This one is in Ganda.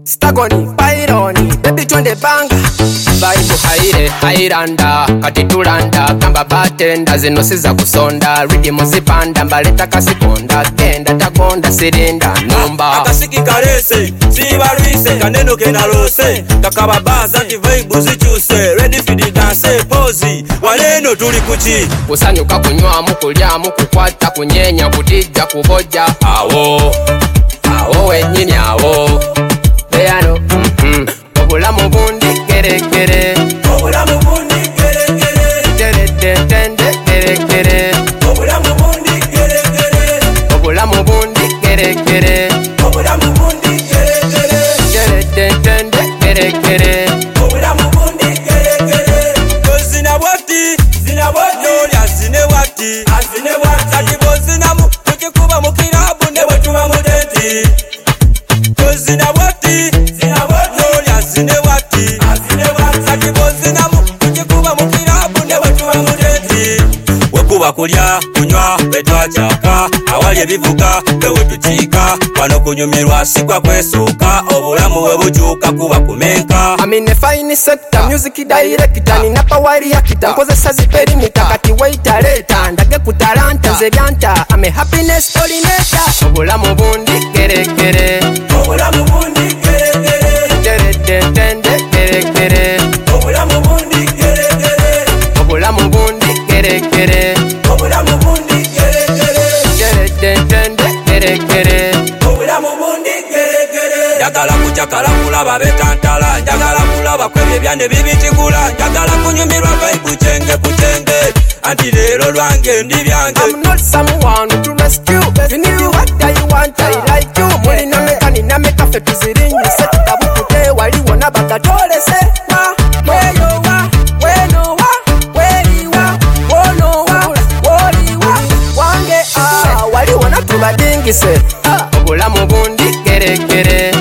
Stagoni, Pyroni, baby twende banga. Vibe haire, hairanda, katitulanda, kamba batenda zino siza kusonda. Rhythm zipanda, mbaleta kasikonda, kenda takonda sirinda numba. Akasiki karese, sibarwise, kaneno kenalose. Takababaza ti vibe zichuse, ready for the dance, pose. Waneno tuli kuchi. Kusanyuka kunywa mukulya mukukwata kunyenya kutija kuboja. Awo wenyini awo. Beyano, obulamu bundi kere kere. Obulamu bundi kere kere. Tere tende kere kere. Obulamu bundi kere kere. Obulamu bundi kere kere. Obulamu bundi kere kere. Tere tende kere kere. Obulamu bundi kere kere. Zina wati, olya zine wati. Azine wati. Kati bozinamu, tukikuba mukirabu ne wetuba mudenti. Zina wati, olya zine wati. Azine wati. Kati bozinamu, tukikuba mukirabu ne wetuba mudenti. Wekuba kulya, kunywa, betwachaka. Awali ebivuga, bewe tuchika. Wano kunyumirwa sikwa kwesuka. Obulamu webujuka kuba kumenka. I'm in a fine sector, music director. Nina power ya kita, nkozesa ziperimita. Kati waita leta, ndage kutalanta. Nze byanta, I'm a happiness pollinator. Obulamu bundi kere kere. Obulamu bundi kere kere. Tere tende kere kere. Obulamu bundi kere kere. Obulamu bundi kere kere. Obulamu bundi kere kere. Tere tende kere kere. Obulamu bundi kere kere. Njagala kujakala kulaba betantala. Njagala kulaba kwebye byande bibitigula. Njagala kunyumirwa vibe chenge kuchenge. Anti lero lwange ndi byange. I'm not someone to rescue. You need what I want, I like you. Muli na meka fe tuzirinyi. Seti tabu kute wali wana bagatole se. Weyo wa, weno wa, weri wa, wono wa, wori wa. Wange wali wana tubadingi se. Obulamu bundi kere kere.